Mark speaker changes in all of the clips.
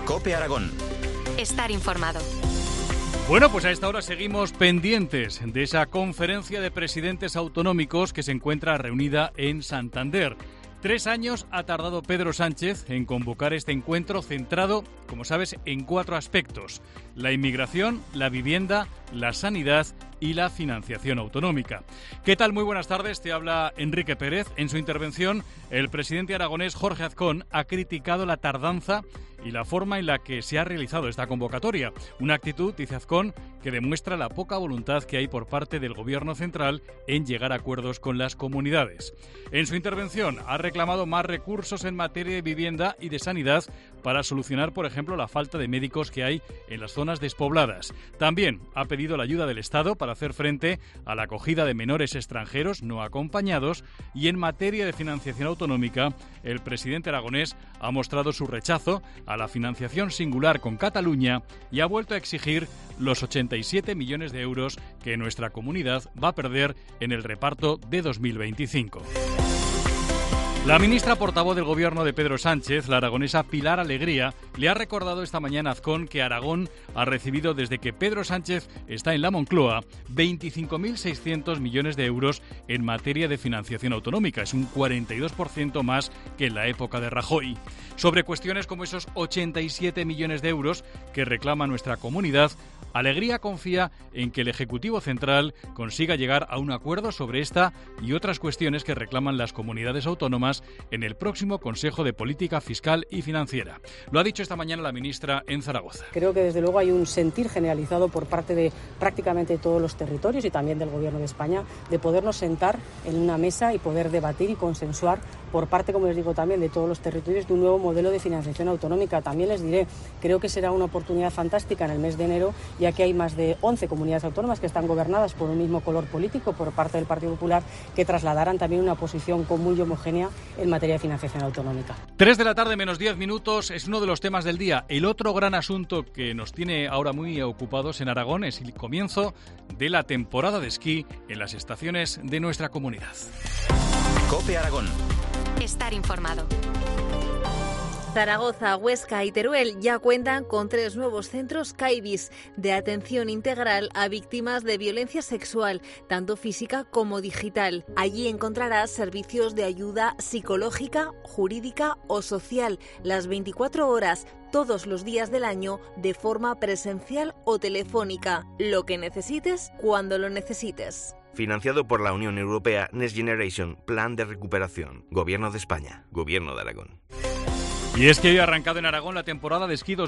Speaker 1: COPE Aragón.
Speaker 2: Estar informado.
Speaker 3: Bueno, pues a esta hora seguimos pendientes de esa conferencia de presidentes autonómicos que se encuentra reunida en Santander. 3 años ha tardado Pedro Sánchez en convocar este encuentro centrado, como sabes, en 4 aspectos: la inmigración, la vivienda, la sanidad y la financiación autonómica. ¿Qué tal? Muy buenas tardes, te habla Enrique Pérez. En su intervención, el presidente aragonés Jorge Azcón ha criticado la tardanza y la forma en la que se ha realizado esta convocatoria. Una actitud, dice Azcón, que demuestra la poca voluntad que hay por parte del Gobierno central en llegar a acuerdos con las comunidades. En su intervención ha reclamado más recursos en materia de vivienda y de sanidad para solucionar, por ejemplo, la falta de médicos que hay en las zonas despobladas. También ha pedido la ayuda del Estado para hacer frente a la acogida de menores extranjeros no acompañados, y en materia de financiación autonómica, el presidente aragonés ha mostrado su rechazo a la financiación singular con Cataluña y ha vuelto a exigir los 87 millones de euros que nuestra comunidad va a perder en el reparto de 2025. La ministra portavoz del Gobierno de Pedro Sánchez, la aragonesa Pilar Alegría, le ha recordado esta mañana a Azcón que Aragón ha recibido desde que Pedro Sánchez está en la Moncloa 25.600 millones de euros en materia de financiación autonómica. Es un 42% más que en la época de Rajoy. Sobre cuestiones como esos 87 millones de euros que reclama nuestra comunidad, Alegría confía en que el Ejecutivo Central consiga llegar a un acuerdo sobre esta y otras cuestiones que reclaman las comunidades autónomas en el próximo Consejo de Política Fiscal y Financiera. Lo ha dicho esta mañana la ministra en Zaragoza.
Speaker 4: Creo que desde luego hay un sentir generalizado por parte de prácticamente todos los territorios y también del Gobierno de España de podernos sentar en una mesa y poder debatir y consensuar por parte, como les digo, también de todos los territorios de un nuevo modelo de financiación autonómica. También les diré, creo que será una oportunidad fantástica en el mes de enero, ya que hay más de 11 comunidades autónomas que están gobernadas por un mismo color político por parte del Partido Popular, que trasladarán también una posición común y homogénea en materia de financiación autonómica.
Speaker 3: 3 de la tarde menos 10 minutos es uno de los temas del día. El otro gran asunto que nos tiene ahora muy ocupados en Aragón es el comienzo de la temporada de esquí en las estaciones de nuestra comunidad.
Speaker 1: COPE Aragón.
Speaker 2: Estar informado.
Speaker 5: Zaragoza, Huesca y Teruel ya cuentan con 3 nuevos centros CAIBIS de atención integral a víctimas de violencia sexual, tanto física como digital. Allí encontrarás servicios de ayuda psicológica, jurídica o social, las 24 horas, todos los días del año, de forma presencial o telefónica. Lo que necesites, cuando lo necesites.
Speaker 6: Financiado por la Unión Europea Next Generation, Plan de Recuperación, Gobierno de España, Gobierno de Aragón.
Speaker 3: Y es que hoy ha arrancado en Aragón la temporada de esquí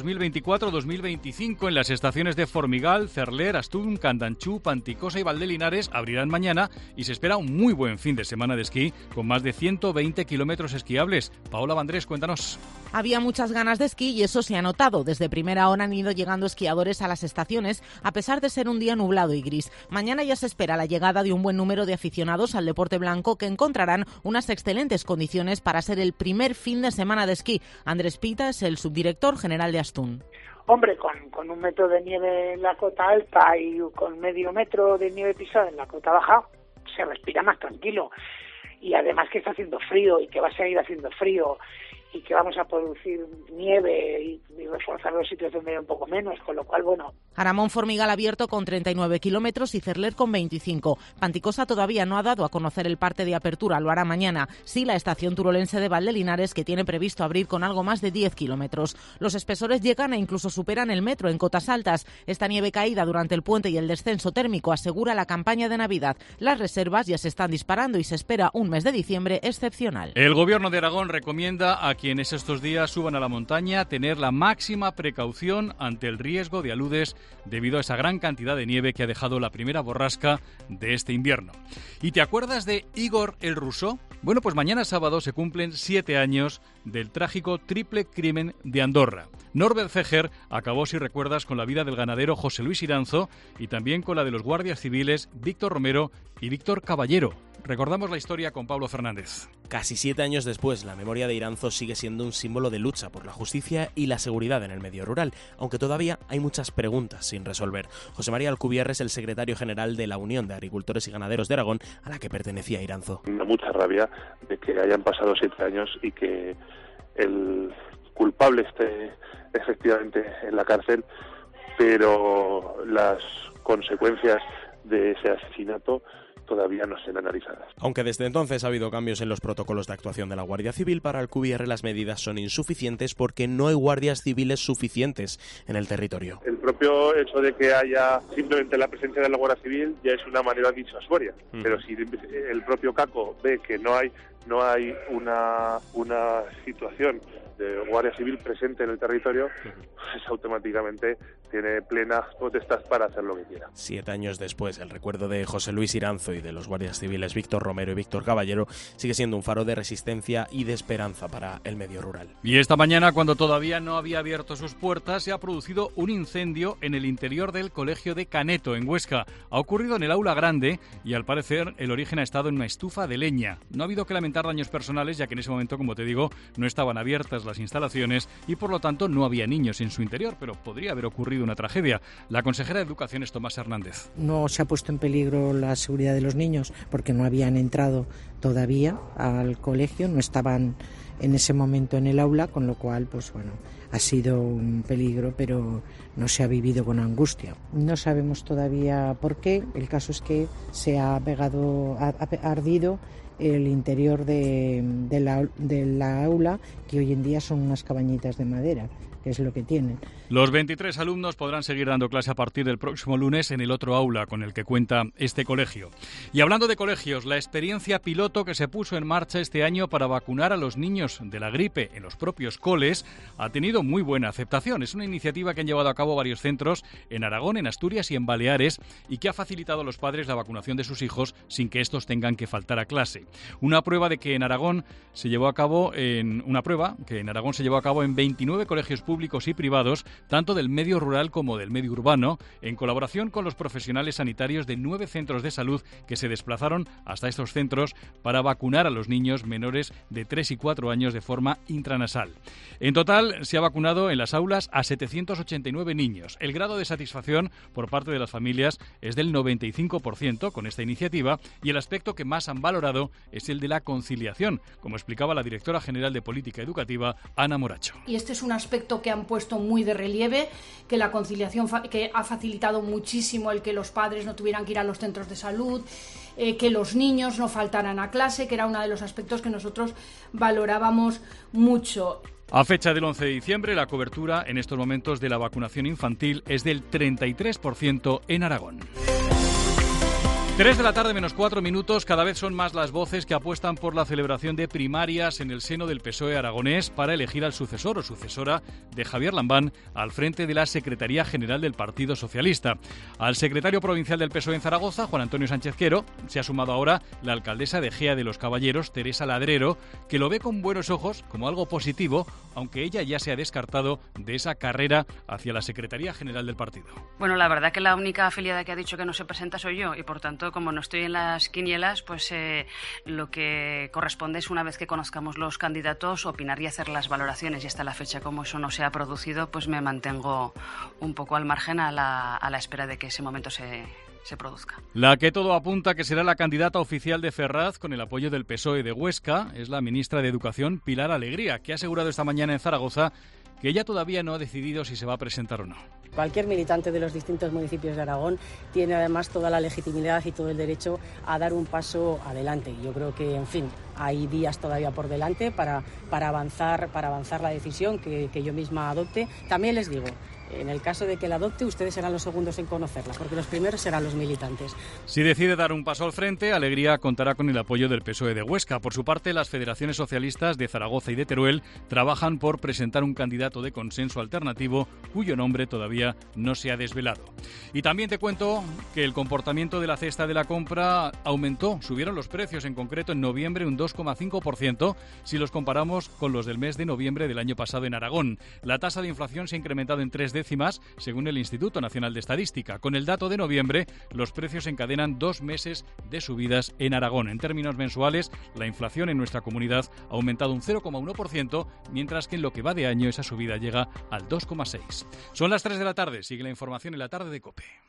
Speaker 3: 2024-2025 en las estaciones de Formigal, Cerler, Astún, Candanchú, Panticosa y Valdelinares. Abrirán mañana y se espera un muy buen fin de semana de esquí con más de 120 kilómetros esquiables. Paola Vandrés, cuéntanos.
Speaker 7: Había muchas ganas de esquí y eso se ha notado. Desde primera hora han ido llegando esquiadores a las estaciones, a pesar de ser un día nublado y gris. Mañana ya se espera la llegada de un buen número de aficionados al deporte blanco que encontrarán unas excelentes condiciones para ser el primer fin de semana de esquí. Andrés Pita es el subdirector general de Astún.
Speaker 8: Hombre, con 1 metro de nieve en la cota alta y con medio metro de nieve pisada en la cota baja, se respira más tranquilo. Y además que está haciendo frío y que va a seguir haciendo frío y que vamos a producir nieve y reforzar los sitios donde hay un poco menos, con lo cual, bueno.
Speaker 7: Aramón Formigal abierto con 39 kilómetros y Cerler con 25. Panticosa todavía no ha dado a conocer el parte de apertura, lo hará mañana. Sí, la estación turolense de Valdelinares, que tiene previsto abrir con algo más de 10 kilómetros. Los espesores llegan e incluso superan el metro en cotas altas. Esta nieve caída durante el puente y el descenso térmico asegura la campaña de Navidad. Las reservas ya se están disparando y se espera un mes de diciembre excepcional.
Speaker 3: El Gobierno de Aragón recomienda a quienes estos días suban a la montaña tener la máxima precaución ante el riesgo de aludes debido a esa gran cantidad de nieve que ha dejado la primera borrasca de este invierno. ¿Y te acuerdas de Igor el ruso? Bueno, pues mañana sábado se cumplen 7 años del trágico triple crimen de Andorra. Norbert Feger acabó, si recuerdas, con la vida del ganadero José Luis Iranzo y también con la de los guardias civiles Víctor Romero y Víctor Caballero. Recordamos la historia con Pablo Fernández.
Speaker 9: Casi 7 años después, la memoria de Iranzo sigue siendo un símbolo de lucha por la justicia y la seguridad en el medio rural, aunque todavía hay muchas preguntas sin resolver. José María Alcubierre es el secretario general de la Unión de Agricultores y Ganaderos de Aragón, a la que pertenecía Iranzo.
Speaker 10: Me da mucha rabia de que hayan pasado 7 años y que el culpable esté efectivamente en la cárcel, pero las consecuencias de ese asesinato todavía no se han analizado.
Speaker 9: Aunque desde entonces ha habido cambios en los protocolos de actuación de la Guardia Civil, para el QBR las medidas son insuficientes porque no hay guardias civiles suficientes en el territorio.
Speaker 10: El propio hecho de que haya simplemente la presencia de la Guardia Civil ya es una manera disuasoria, pero si el propio CACO ve que no hay una situación de Guardia Civil presente en el territorio, pues automáticamente tiene plenas potestad para hacer lo que quiera.
Speaker 9: 7 años después, el recuerdo de José Luis Iranzo y de los guardias civiles Víctor Romero y Víctor Caballero sigue siendo un faro de resistencia y de esperanza para el medio rural.
Speaker 3: Y esta mañana, cuando todavía no había abierto sus puertas, se ha producido un incendio en el interior del Colegio de Caneto, en Huesca. Ha ocurrido en el aula grande y, al parecer, el origen ha estado en una estufa de leña. No ha habido que lamentar daños personales, ya que en ese momento, como te digo, no estaban abiertas las instalaciones y, por lo tanto, no había niños en su interior, pero podría haber ocurrido una tragedia. La consejera de Educación es Tomás Hernández.
Speaker 11: No se ha puesto en peligro la seguridad de los niños porque no habían entrado todavía al colegio, no estaban en ese momento en el aula, con lo cual, pues bueno, ha sido un peligro, pero no se ha vivido con angustia. No sabemos todavía por qué. El caso es que se ha ardido el interior de la aula, que hoy en día son unas cabañitas de madera, que es lo que tienen.
Speaker 3: Los 23 alumnos podrán seguir dando clase a partir del próximo lunes en el otro aula con el que cuenta este colegio. Y hablando de colegios, la experiencia piloto que se puso en marcha este año para vacunar a los niños de la gripe en los propios coles ha tenido muy buena aceptación. Es una iniciativa que han llevado a cabo varios centros en Aragón, en Asturias y en Baleares, y que ha facilitado a los padres la vacunación de sus hijos sin que estos tengan que faltar a clase. Una prueba que en Aragón se llevó a cabo en 29 colegios públicos y privados, tanto del medio rural como del medio urbano, en colaboración con los profesionales sanitarios de 9 centros de salud que se desplazaron hasta estos centros para vacunar a los niños menores de 3 y 4 años de forma intranasal. En total, se ha vacunado en las aulas a 789 niños. El grado de satisfacción por parte de las familias es del 95% con esta iniciativa, y el aspecto que más han valorado es el de la conciliación, como explicaba la directora general de Política Educativa, Ana Moracho.
Speaker 12: Y este es un aspecto que han puesto muy de relieve, que la conciliación que ha facilitado muchísimo el que los padres no tuvieran que ir a los centros de salud, que los niños no faltaran a clase, que era uno de los aspectos que nosotros valorábamos mucho.
Speaker 3: A fecha del 11 de diciembre, la cobertura en estos momentos de la vacunación infantil es del 33% en Aragón. 3 de la tarde menos 4 minutos. Cada vez son más las voces que apuestan por la celebración de primarias en el seno del PSOE aragonés para elegir al sucesor o sucesora de Javier Lambán al frente de la Secretaría General del Partido Socialista. Al secretario provincial del PSOE en Zaragoza, Juan Antonio Sánchez Quero, se ha sumado ahora la alcaldesa de Ejea de los Caballeros, Teresa Ladrero, que lo ve con buenos ojos como algo positivo, aunque ella ya se ha descartado de esa carrera hacia la Secretaría General del partido.
Speaker 13: Bueno, la verdad que la única afiliada que ha dicho que no se presenta soy yo, y por tanto, como no estoy en las quinielas, pues lo que corresponde es, una vez que conozcamos los candidatos, opinar y hacer las valoraciones. Y hasta la fecha, como eso no se ha producido, pues me mantengo un poco al margen a la espera de que ese momento se produzca.
Speaker 3: La que todo apunta que será la candidata oficial de Ferraz, con el apoyo del PSOE de Huesca, es la ministra de Educación, Pilar Alegría, que ha asegurado esta mañana en Zaragoza que ella todavía no ha decidido si se va a presentar o no.
Speaker 4: Cualquier militante de los distintos municipios de Aragón tiene además toda la legitimidad y todo el derecho a dar un paso adelante. Yo creo que, en fin, hay días todavía por delante para avanzar la decisión que yo misma adopte. También les digo, en el caso de que la adopte, ustedes serán los segundos en conocerla, porque los primeros serán los militantes.
Speaker 3: Si decide dar un paso al frente, Alegría contará con el apoyo del PSOE de Huesca. Por su parte, las federaciones socialistas de Zaragoza y de Teruel trabajan por presentar un candidato de consenso alternativo cuyo nombre todavía no se ha desvelado. Y también te cuento que el comportamiento de la cesta de la compra aumentó. Subieron los precios, en concreto en noviembre un 2,5% si los comparamos con los del mes de noviembre del año pasado en Aragón. La tasa de inflación se ha incrementado en 3 décimas, según el Instituto Nacional de Estadística. Con el dato de noviembre, los precios encadenan 2 meses de subidas en Aragón. En términos mensuales, la inflación en nuestra comunidad ha aumentado un 0,1%, mientras que en lo que va de año esa subida llega al 2,6%. Son las 3 de la tarde. Sigue la información en la tarde de COPE.